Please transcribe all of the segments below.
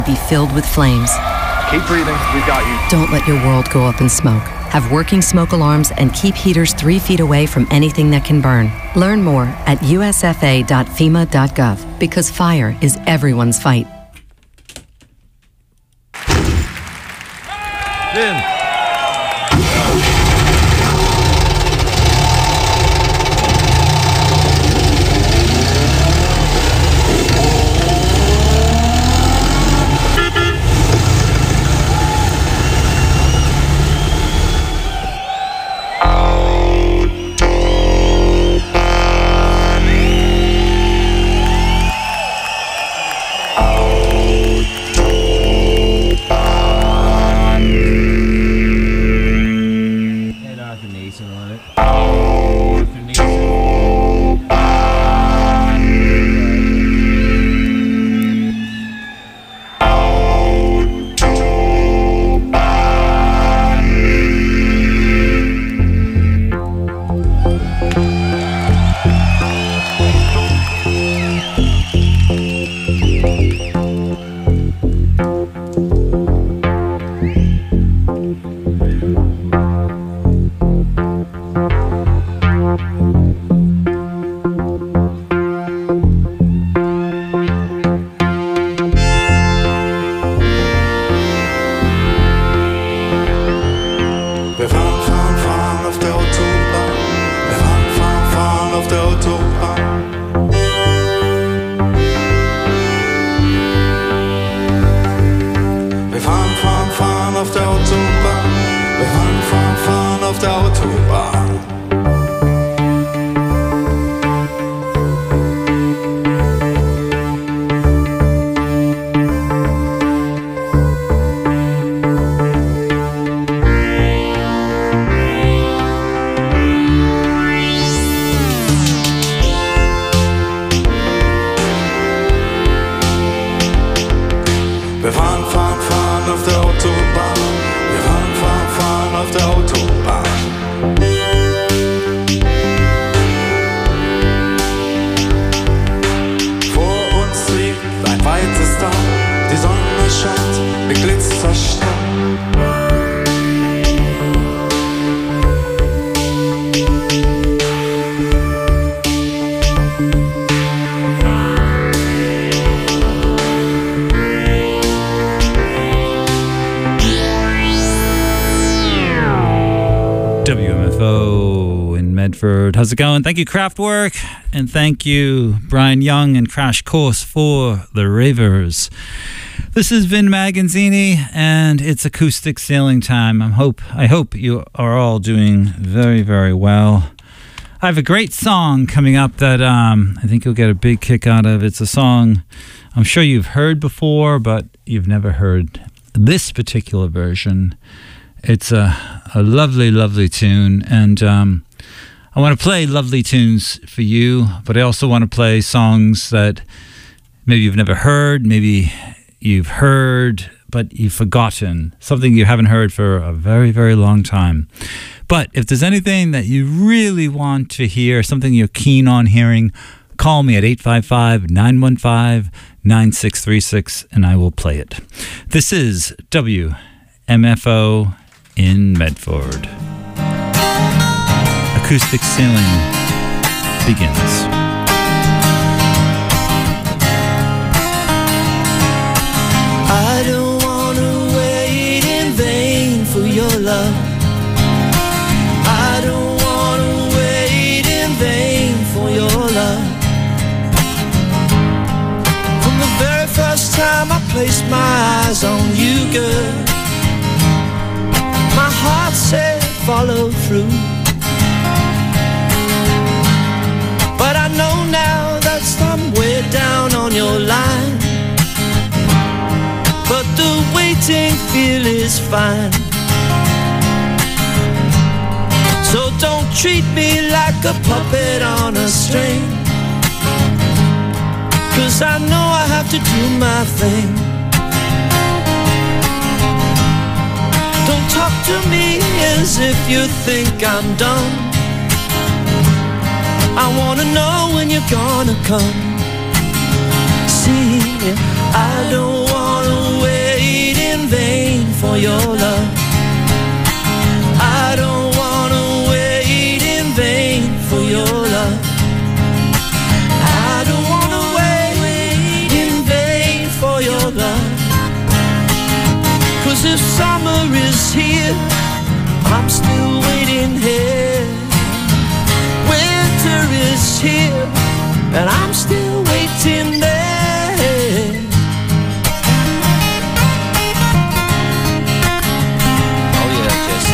be filled with flames. Keep breathing. We've got you. Don't let your world go up in smoke. Have working smoke alarms and keep heaters 3 feet away from anything that can burn. Learn more at usfa.fema.gov because fire is everyone's fight. Then. WMFO in Medford. How's it going? Thank you, Kraftwerk, and thank you, Brian Young and Crash Course for the Ravers. This is Vin Magazzini, and it's acoustic sailing time. I hope you are all doing very, very well. I have a great song coming up that I think you'll get a big kick out of. It's a song I'm sure you've heard before, but you've never heard this particular version. It's a lovely, lovely tune, and I want to play lovely tunes for you, but I also want to play songs that maybe you've never heard, maybe you've heard, but you've forgotten, something you haven't heard for a very, very long time. But if there's anything that you really want to hear, something you're keen on hearing, call me at 855-915-9636, and I will play it. This is WMFO in Medford. Acoustic sailing begins. I don't want to wait in vain for your love. I don't want to wait in vain for your love. From the very first time I placed my eyes on you, girl, my heart said follow through. But I know now that somewhere down on your line, but the waiting feel is fine. So don't treat me like a puppet on a string, 'cause I know I have to do my thing. Don't talk to me as if you think I'm done. I wanna know when you're gonna come. See, I don't wanna your love. I don't wanna wait in vain for your love. I don't wanna wait in vain for your love. 'Cause if summer is here, I'm still waiting here. Winter is here, and I'm still waiting there. Oh yeah, Jesse.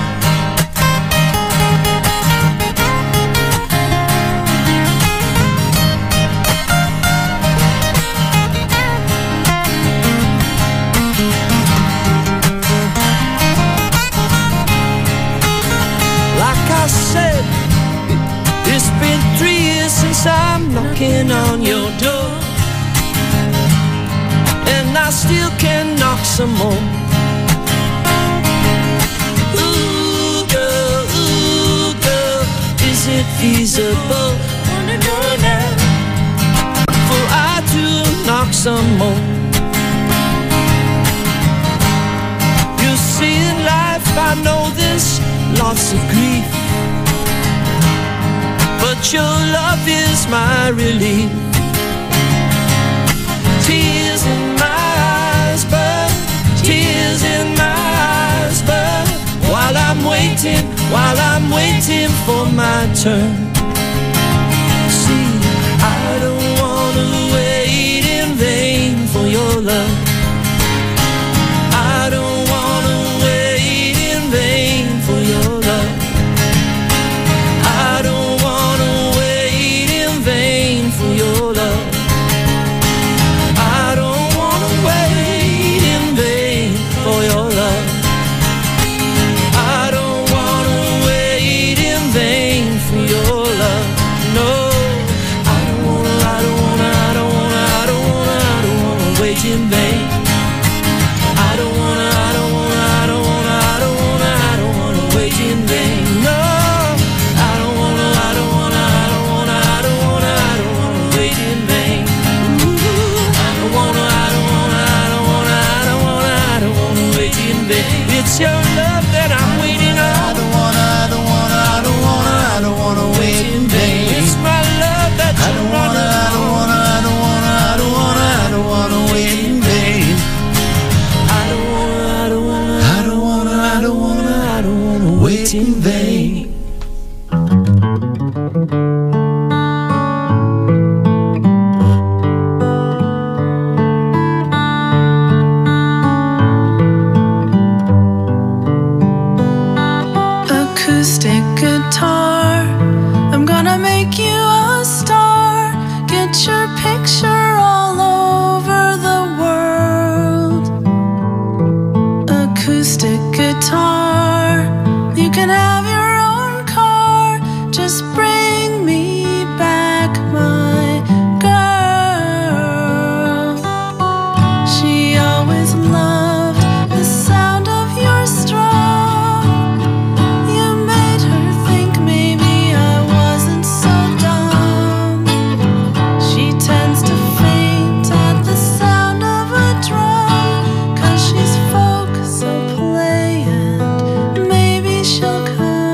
Like I said, it's been 3 years since I'm knocking on your door, and I still can knock some more. Ooh girl, is it feasible for I to knock some more? You see, in life I know there's lots of grief, but your love is my relief. Tears in my eyes, but tears in my eyes, but while I'm waiting for my turn. See, I don't wanna wait in vain for your love. I don't wanna wait in vain for your love. I don't wanna wait in vain for your love. I don't wanna wait in vain for your love. I don't wanna wait in vain for your love. No, I don't wanna wait in vain. I don't wanna wait in vain. No, I don't wanna wait in vain. Ooh, I don't wanna wait in vain. It's your love that I'm waiting on. I don't wanna wait in vain. It's my love that you're running on. I don't wanna wait in vain. I don't wanna wait in vain. Acoustic guitar, I'm gonna make you a star. Get your picture all over the world. Acoustic guitar, you can have your own car. Just bring me back my girl. She always loved the sound of your strum. You made her think maybe I wasn't so dumb. She tends to faint at the sound of a drum, 'cause she's folk, so play and maybe she'll come.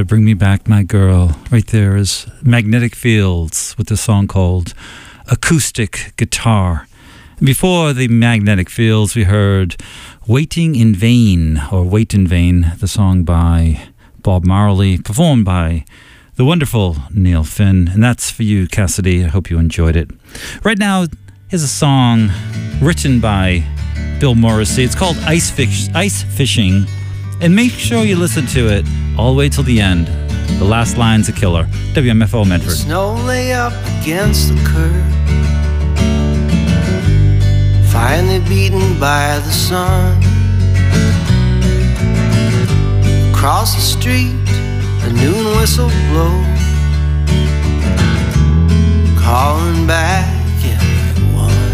better bring me back my girl. Right there is Magnetic Fields with the song called Acoustic Guitar. And before the Magnetic Fields, we heard Waiting in Vain, or Wait in Vain, the song by Bob Marley, performed by the wonderful Neil Finn. And that's for you, Cassidy. I hope you enjoyed it. Right now, here's a song written by Bill Morrissey. It's called Ice Fishing. And make sure you listen to it all the way till the end. The last line's a killer. WMFO Medford. Snow lay up against the curb, finally beaten by the sun. Across the street, a noon whistle blows, calling back everyone.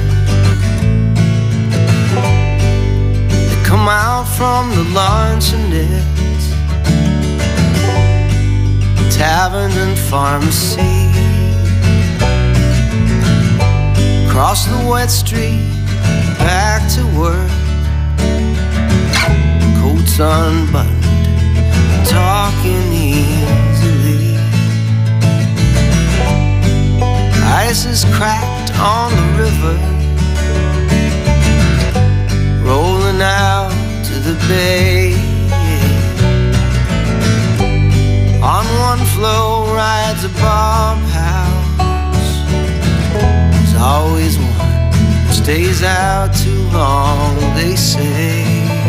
They come out from the luncheonettes, taverns and pharmacy. Across the wet street, back to work, coats unbuttoned, talking easily. Ice is cracked on the river, rolling out to the bay. On one floe rides a bomb house. There's always one who stays out too long, they say.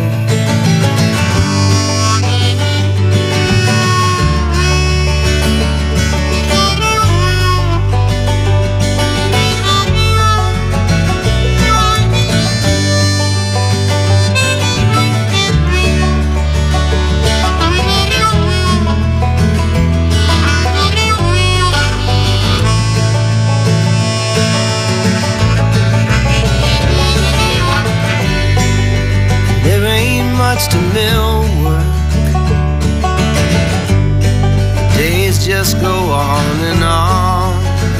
To mill work, the days just go on and on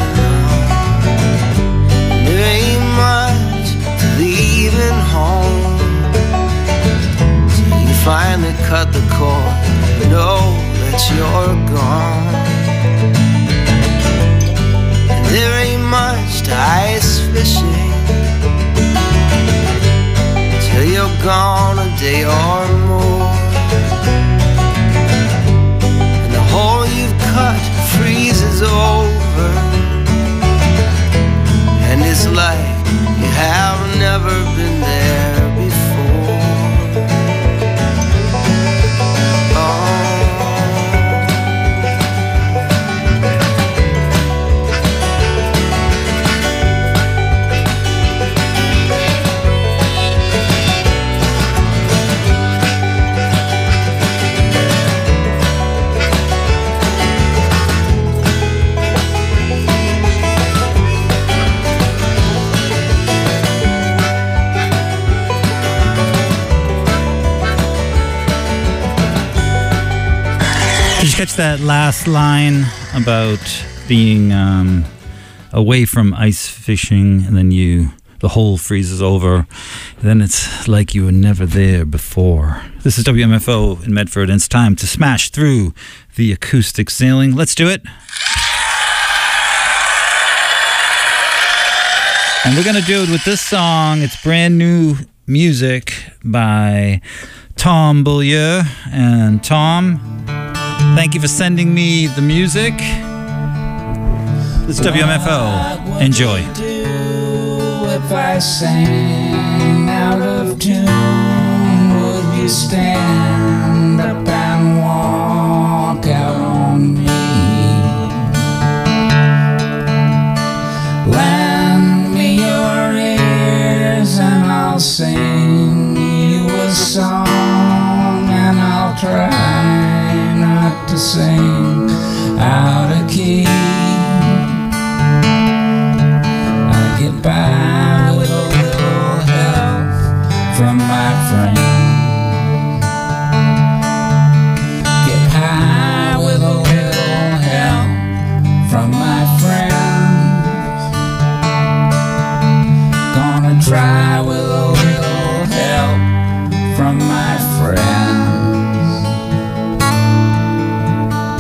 and on. There ain't much to leaving home till you finally cut the cord, know that you're gone. And there ain't much to ice fishing till you're gone a day or more, and the hole you've cut freezes over, and it's like you have never been there before. Catch that last line about being away from ice fishing, and then the hole freezes over, then it's like you were never there before. This is WMFO in Medford, and it's time to smash through the acoustic ceiling. Let's do it. And we're going to do it with this song. It's brand new music by Tom Beaulieu. And Tom, thank you for sending me the music. This is WMFO. Enjoy. What would you do if I sang out of tune? Would you stand up and walk out on me? Lend me your ears and I'll sing you a song, and I'll try not to sing out of key. I get by with a little help from my friends. Get high with a little help from my friends. Gonna try with a little help from my friends.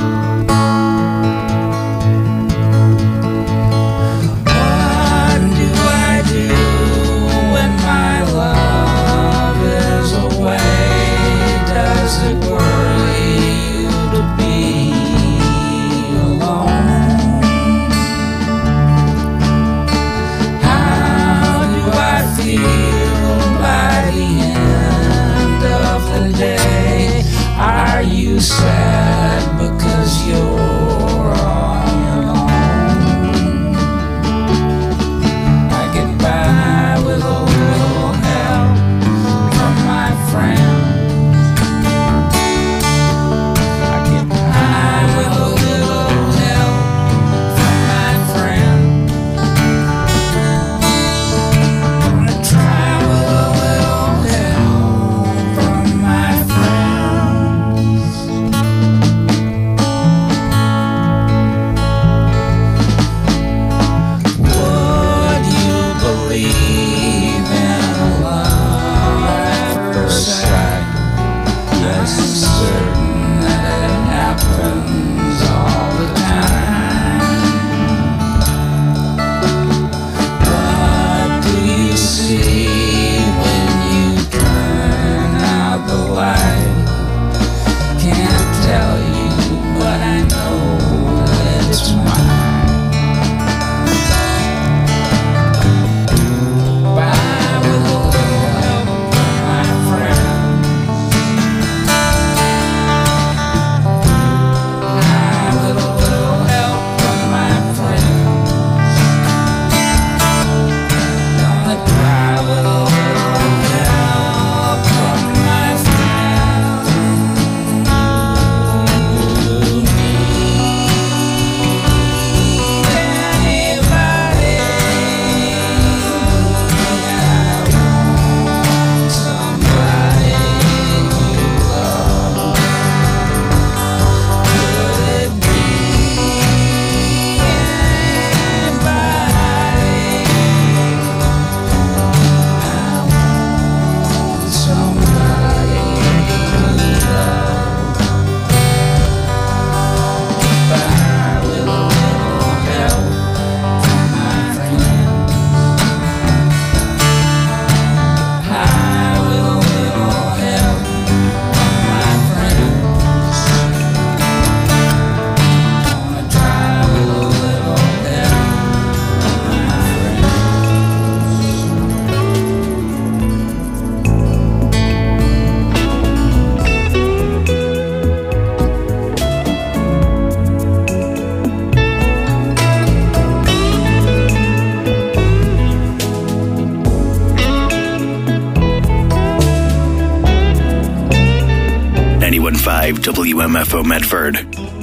101.5 WMFO Medford.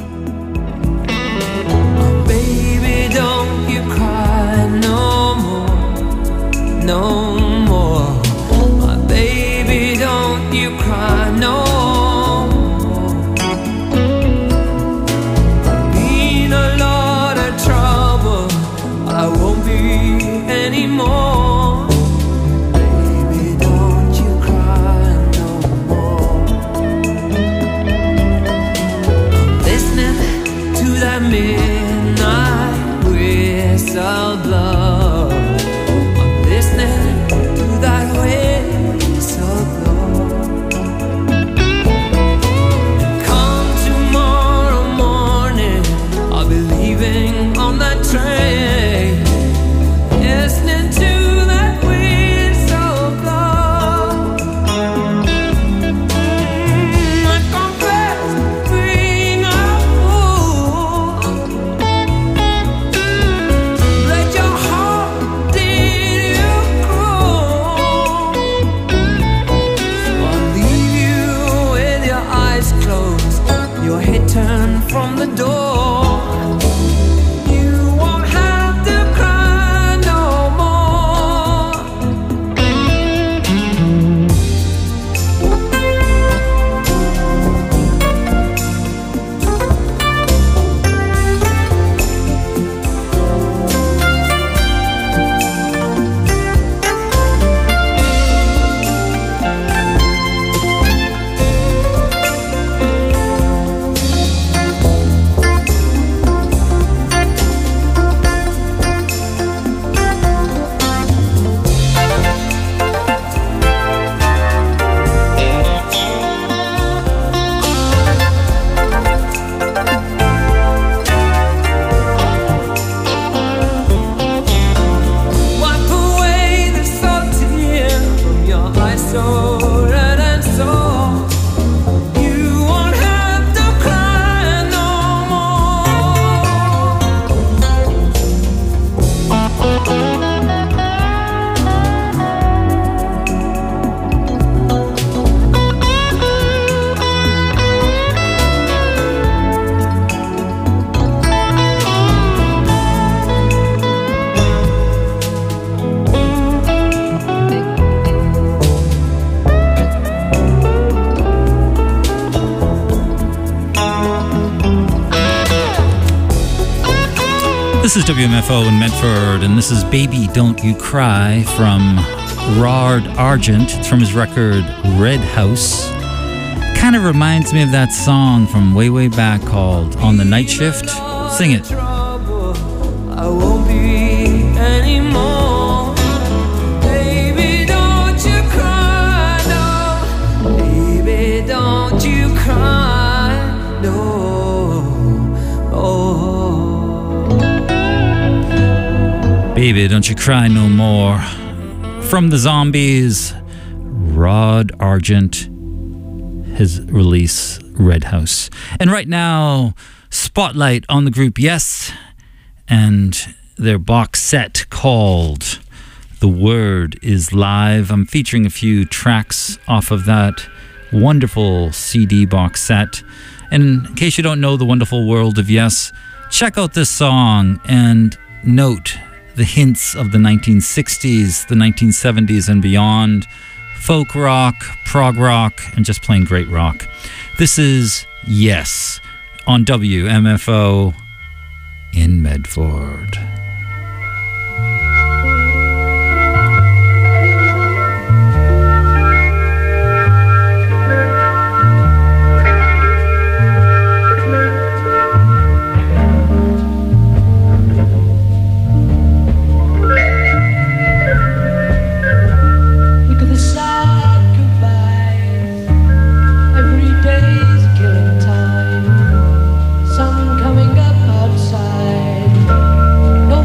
Baby, don't you cry no more, no more. My baby, don't you cry no more. I've been a lot of trouble, I won't be anymore. Baby, don't you cry no more. I'm listening to that midnight whistle blow. I'm listening to that whistle blow. And come tomorrow morning, I'll be leaving on that train, listening to that whistle blow. I confess, being a fool. Let your heart did you cruel. So I'll leave you with your eyes closed, your head turned from the door. You won't have to cry no more. Wipe away the salty tear from your eyes so red and sore. You won't have to cry no more. This is WMFO in Medford, and this is Baby Don't You Cry from Rod Argent. It's from his record Red House. Kind of reminds me of that song from way, way back called On the Night Shift. Sing it. I won't be anymore. Baby, don't you cry, no. Baby, don't you cry, no. Oh. Baby, Don't You Cry No More. From the Zombies, Rod Argent, his release Red House. And right now, spotlight on the group Yes and their box set called The Word Is Live. I'm featuring a few tracks off of that wonderful CD box set. And in case you don't know the wonderful world of Yes, check out this song and note the hints of the 1960s, the 1970s and beyond. Folk rock, prog rock, and just plain great rock. This is Yes on WMFO in Medford. Look at the sad goodbyes. Every day's a killing time. Sun coming up outside.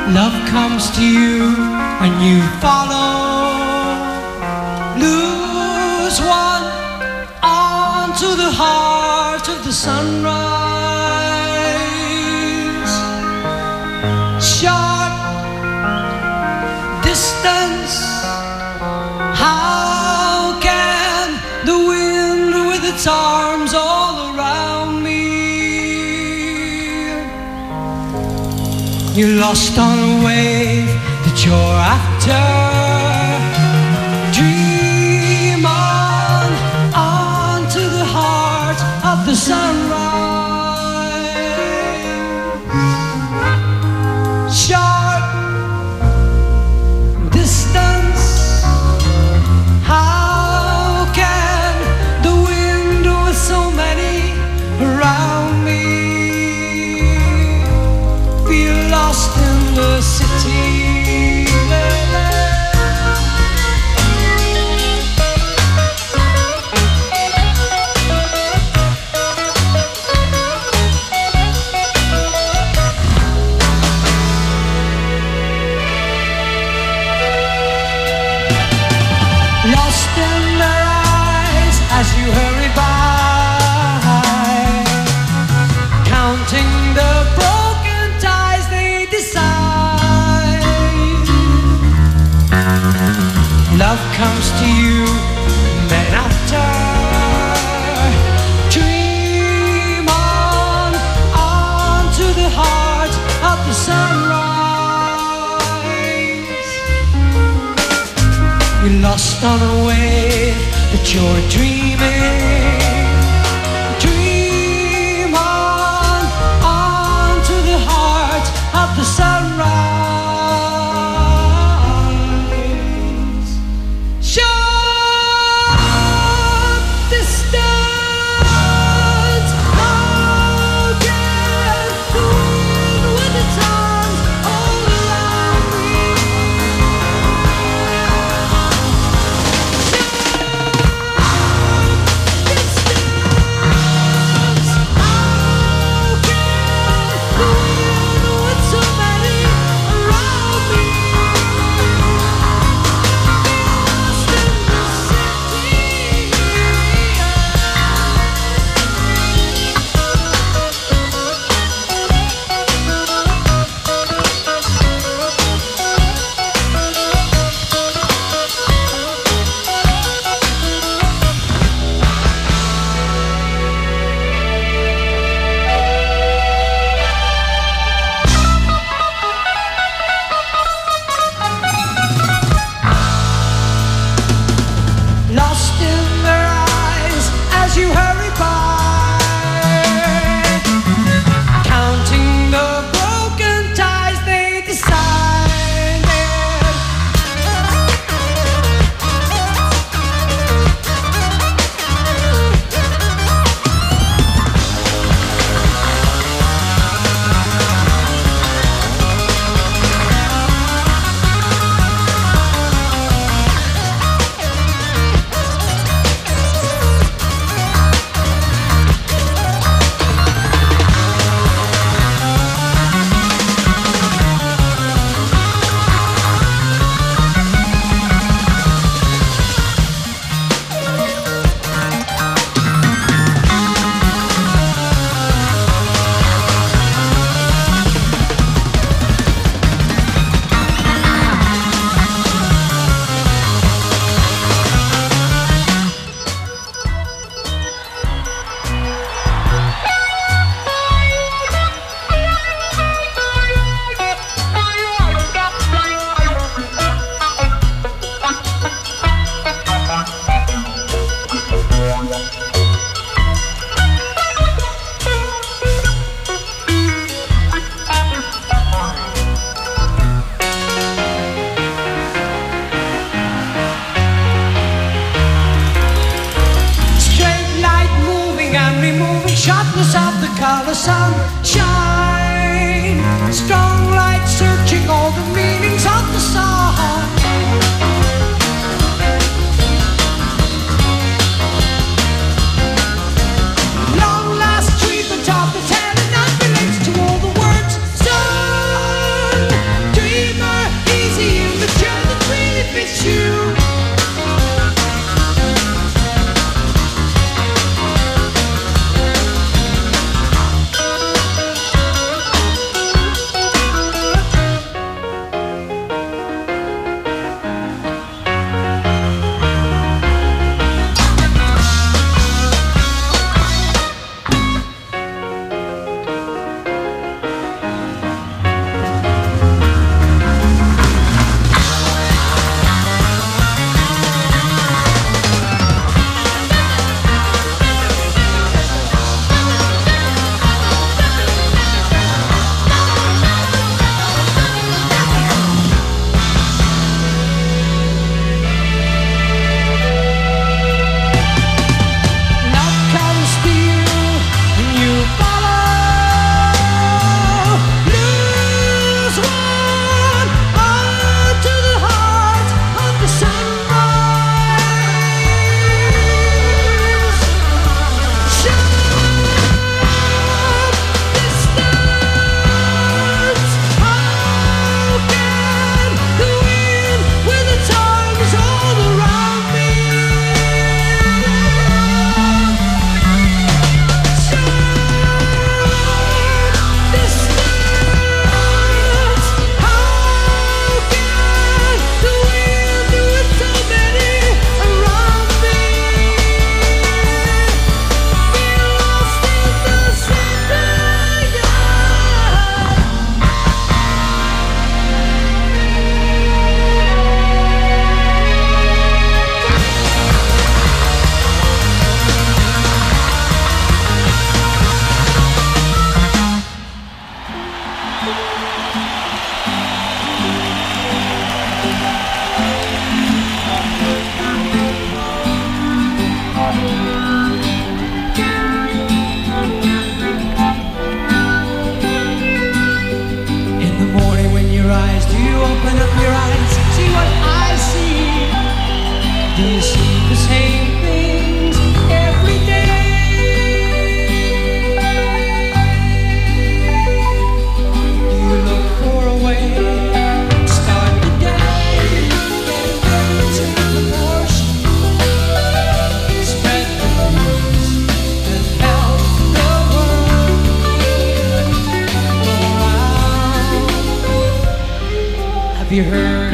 Love comes to you and you follow. Lose one onto the heart of the sunrise. Short distance, how can the wind with its arms all around me? You're lost on a wave that you're after. Dream on to the heart of the sunrise. Short distance, how can the wind with so many around me feel lost in the city? Lost in their eyes as you hurry by, counting the broken ties they decide. Love comes to you then after. Dream on to the heart of the sunrise. You're lost on a wave that you're dreaming. Dream on to the heart of the sunrise. Short distance, how can the wind with its arms all around me? Distance, how can the wind with so many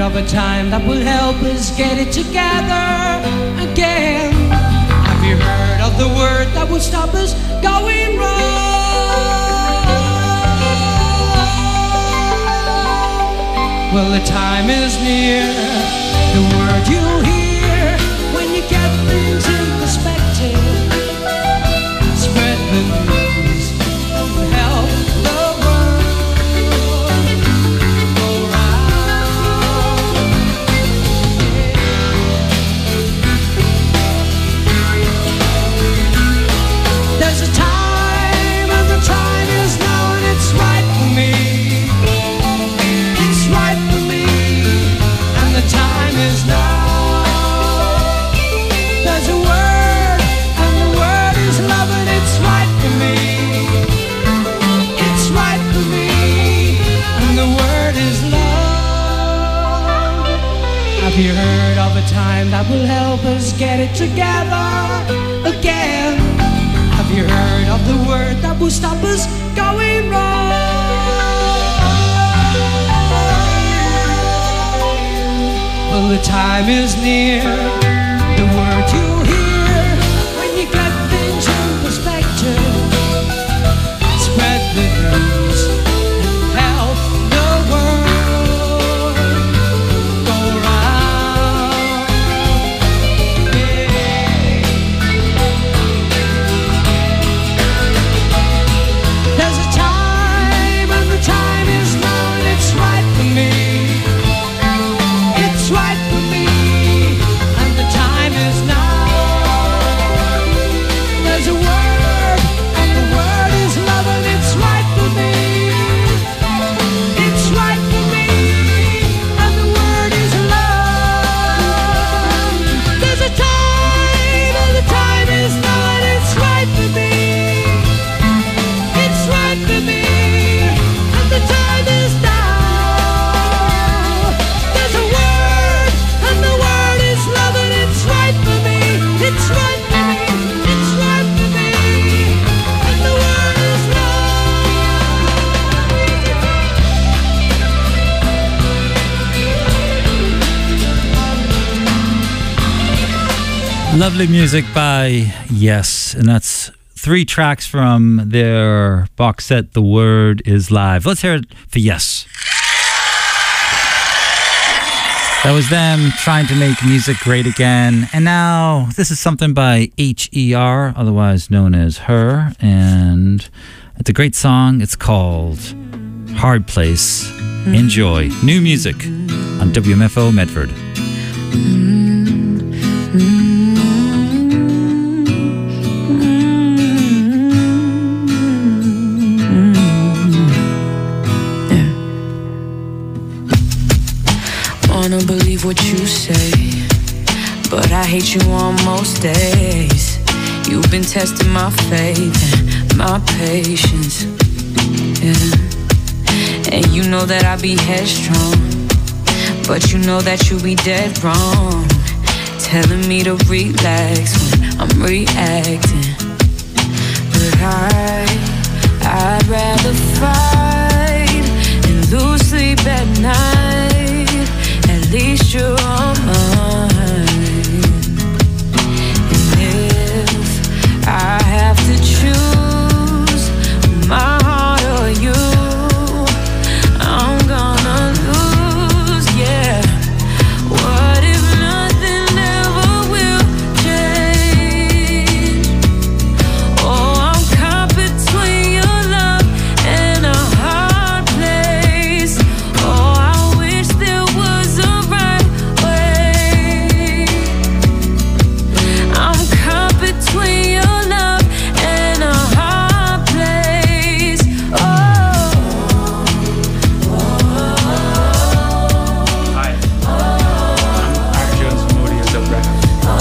of a time that will help us get it together again? Have you heard of the word that will stop us going wrong? Well, the time is near. The word you hear when you get things in perspective. Spread the news and help the world go round. There's a time and the time is now and it's right for me. It's right for me and the time is now. There's a word and the word is love and it's right for me. It's right for me and the word is love. Have you heard of a time that will help us get it together again? Have you heard of the word that will stop us going wrong? Well, the time is near. The word you hear when you get things in perspective. Spread the news and help the world go round. There's a time and the time is now and it's right for me. It's right for me and the time is now. There's a word and the word is love and it's right for me. It's right for me and the word is love. There's a time and the time is now and it's right for me. It's right for me and the time is now. There's a word and the word is love and it's right for me. It's right for me. It's right for me and the word is Lovely music by Yes, and that's 3 tracks from their box set, The Word is Live. Let's hear it for Yes. That was them trying to make music great again. And now this is something by H.E.R., otherwise known as Her, and it's a great song. It's called Hard Place. Enjoy. New music on WMFO Medford. Wanna believe what you say, but I hate you on most days. You've been testing my faith and my patience, yeah. And you know that I be headstrong, but you know that you be dead wrong, telling me to relax when I'm reacting. But I'd rather fight and lose sleep at night. At least you're on mine. And if I have to choose my heart or you, I'm gonna lose, yeah. What if nothing ever will change? Oh, I'm caught between your love and a hard place. Oh, I wish there was a right way. I'm caught between your love and a hard place. Oh. Hi. I'm Art Jones from Audio Dub Records.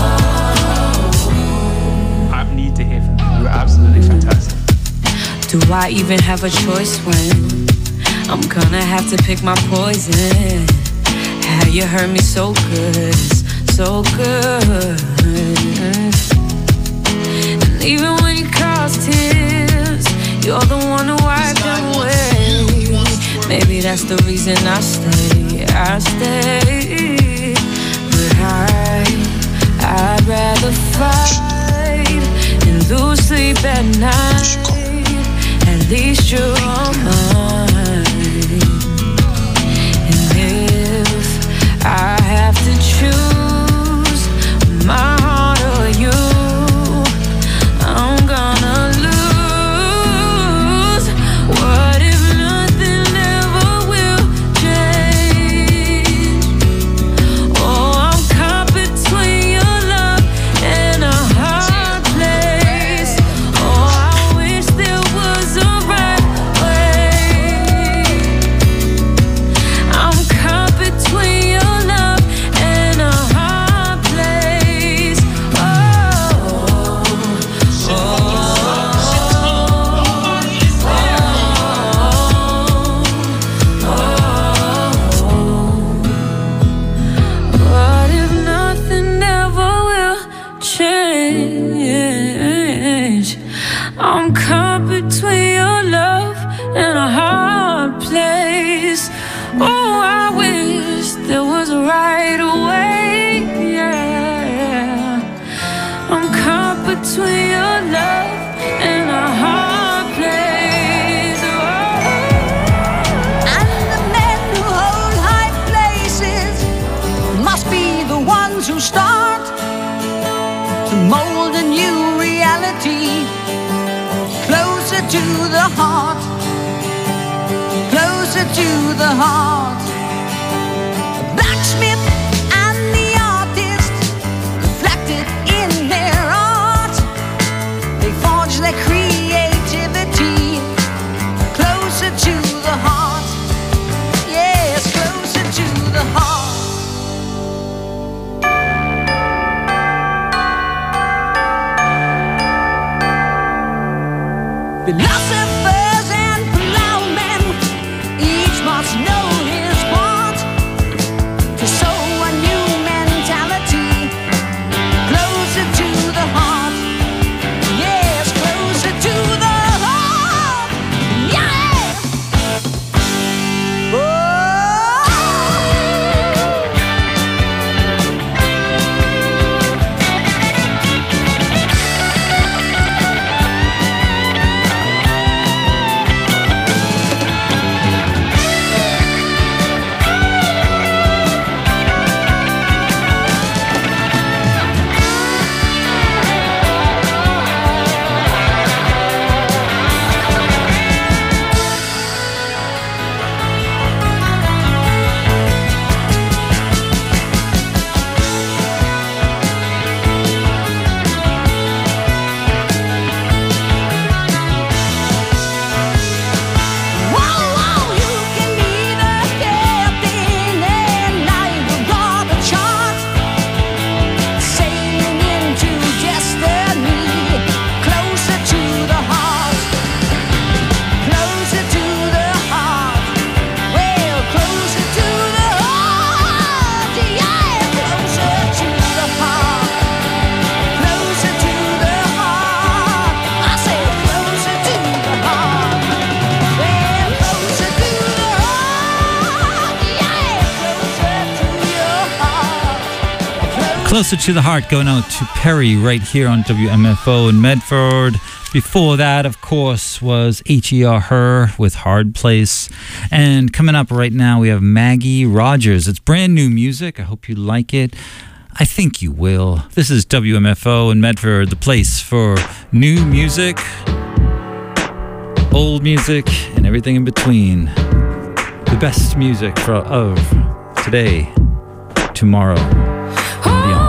I need to hear from you. You're absolutely fantastic. Do I even have a choice when I'm gonna have to pick my poison? How you hurt me so good, so good. And even when you cause tears, you're the one who wiped them away. Maybe that's the reason I stay. But I'd rather fight and lose sleep at night. At least you're on mine. And if I have to choose my heart or you, I'm gonna lose. What if nothing ever will change? Oh, I'm caught between your love and a hard place. Oh, I wish there was a right way. I'm caught between your love and a hard place. What if nothing ever will change? I'm caught between your love and a hard place. Oh, I wish there was a right way. Yeah, I'm caught between your love and a hard place. And the men who hold high places must be the ones who start to mold a new reality closer to the heart, closer to the heart. The blacksmith and the artist reflected in their art. They forge their creativity closer to the heart. Yes, closer to the heart. Philosophers and plowmen, each must know his part to sow a new mentality closer to the heart. Yes, closer to the heart. Yeah. Closer to the Heart going out to Perry right here on WMFO in Medford. Before that, of course, was H.E.R. Her with Hard Place. And coming up right now, we have Maggie Rogers. It's brand new music. I hope you like it. I think you will. This is WMFO in Medford, the place for new music, old music, and everything in between. The best music of today, tomorrow, and beyond.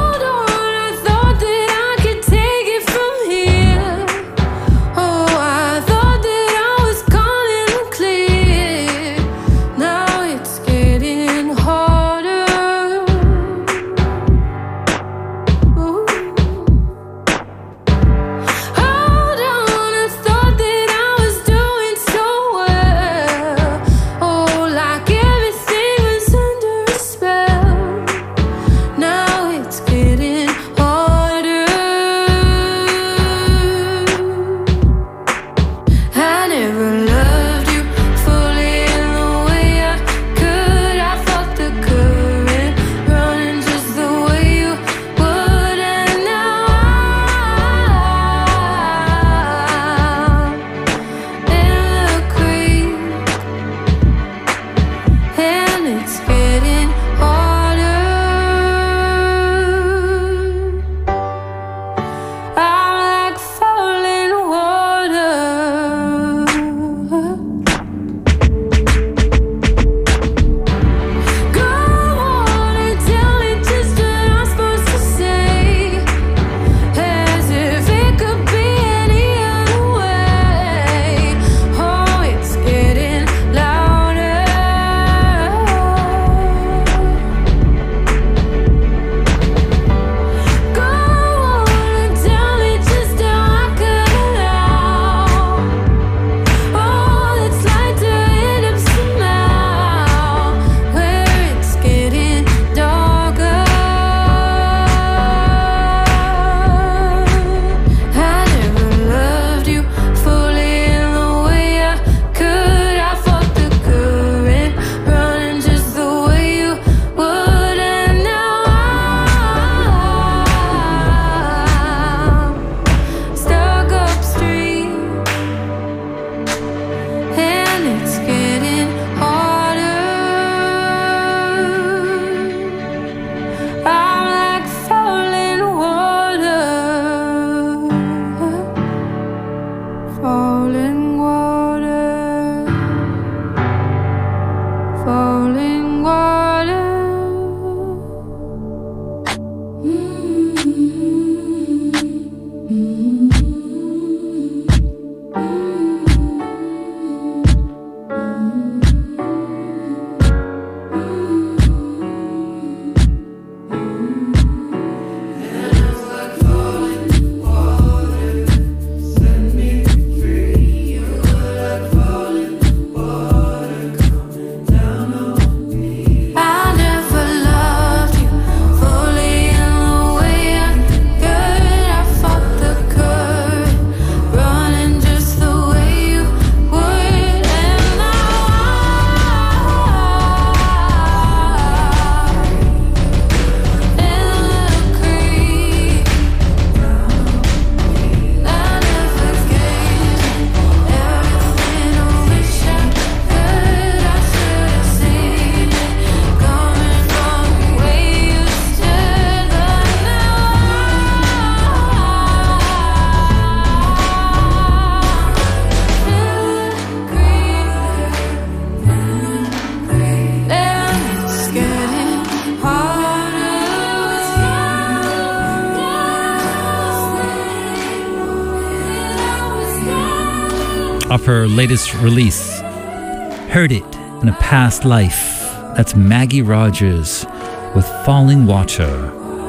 off her latest release, Heard It in a Past Life. That's Maggie Rogers with Falling Water.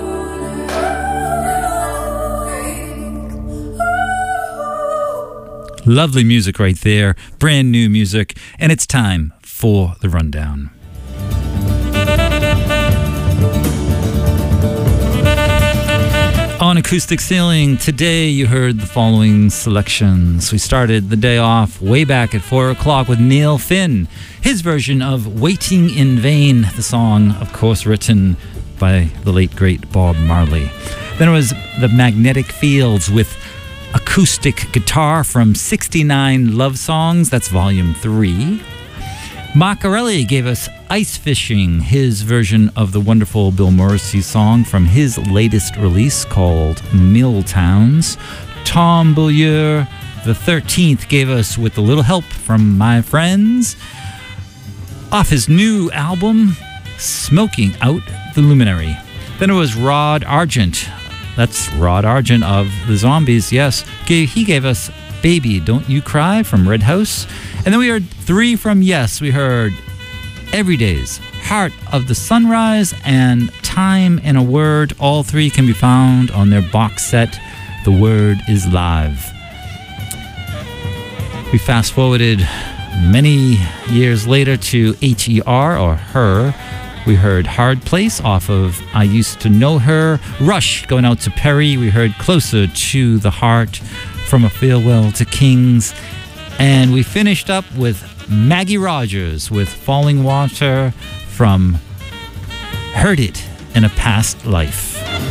Lovely music right there, brand new music, and it's time for the rundown. On Acoustic Ceiling, today you heard the following selections. We started the day off way back at 4 o'clock with Neil Finn, his version of Waiting in Vain, the song, of course, written by the late, great Bob Marley. Then it was The Magnetic Fields with acoustic guitar from 69 Love Songs, that's volume 3. Macarelli gave us Ice Fishing, his version of the wonderful Bill Morrissey song from his latest release called Mill Towns. Tom Beaulieu, the 13th, gave us With a Little Help from My Friends, off his new album, Smoking Out the Luminary. Then it was Rod Argent. That's Rod Argent of the Zombies, yes. He gave us Baby Don't You Cry from Red House. And then we heard 3 from Yes. We heard Every Day's Heart of the Sunrise and Time in a Word. All 3 can be found on their box set, The Word is Live. We fast forwarded many years later to H.E.R. or Her. We heard Hard Place off of I Used to Know Her. Rush going out to Perry. We heard Closer to the Heart from A Farewell to Kings. And we finished up with Maggie Rogers with Falling Water from Heard It in a Past Life.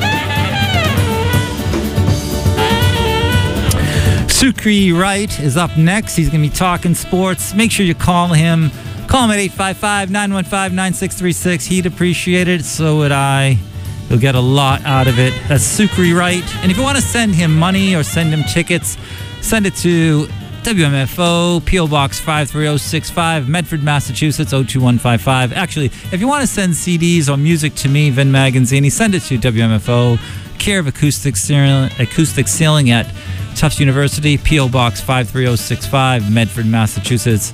Sukri Wright is up next. He's going to be talking sports. Make sure you call him. Call him at 855-915-9636. He'd appreciate it. So would I. You'll get a lot out of it. That's Sukri Wright. And if you want to send him money or send him tickets, send it to WMFO, P.O. Box 53065, Medford, Massachusetts, 02155. Actually, if you want to send CDs or music to me, Vin Magazzini, send it to WMFO, care of Acoustic Ceiling at Tufts University, P.O. Box 53065, Medford, Massachusetts,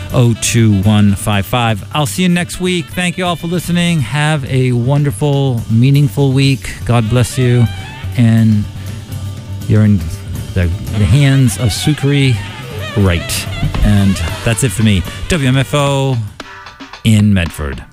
02155. I'll see you next week. Thank you all for listening. Have a wonderful, meaningful week. God bless you. And you're in the hands of Sukri Wright. And that's it for me. WMFO in Medford.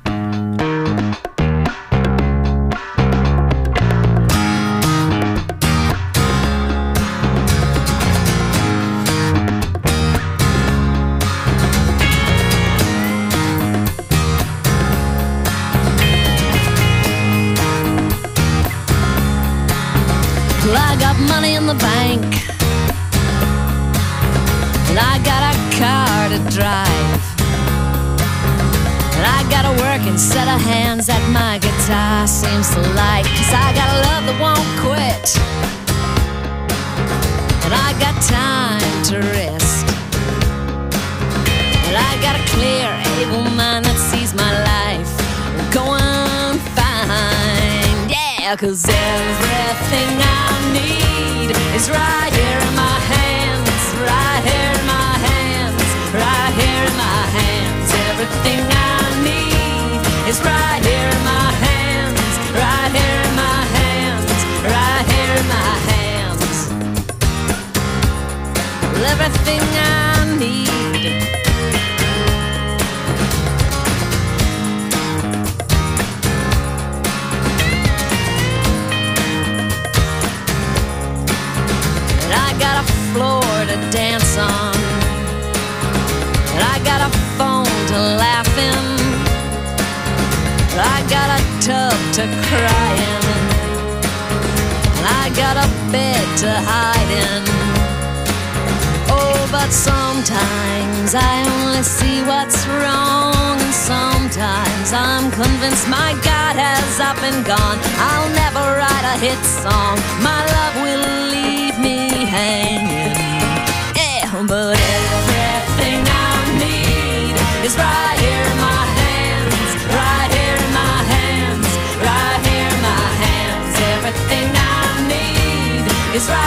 Well, I got money in the bank, and I got a car to drive, and I got a working set of hands that my guitar seems to like, 'cause I got a love that won't quit, and I got time to rest, and I got a clear, able mind that sees my life going fine. Yeah, 'cause everything I need is right here in my hands, right here in my hands, right here in my hands. Everything I need is right here in my hands, right here in my hands, right here in my hands. Well, everything I need. Got a floor to dance on, and I got a phone to laugh in, I got a tub to cry in, and I got a bed to hide in. Oh, but sometimes I only see what's wrong, and sometimes I'm convinced my God has up and gone. I'll never write a hit song, my love will